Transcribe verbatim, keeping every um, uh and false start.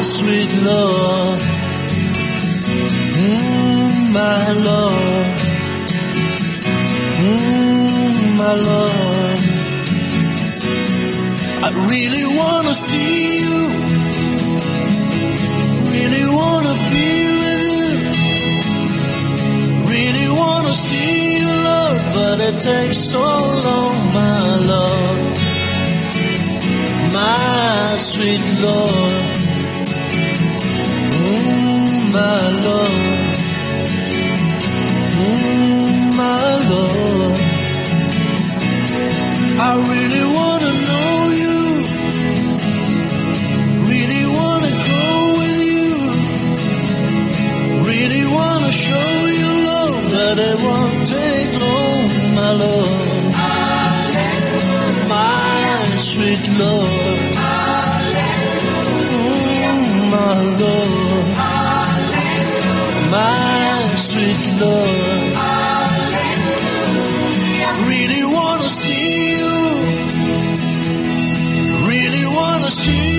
sweet Lord, mm, my Lord, mm, my Lord. I really wanna see you, really wanna be with you, really wanna see you, Lord, but it takes so long, my Lord, my sweet Lord, mm, my Lord, mm, my Lord. I really wanna know you, really wanna go with you, really wanna show you love, but it won't take long, my Lord, my sweet Lord, mm, my Lord, my sweet Lord. Really wanna see you, really wanna see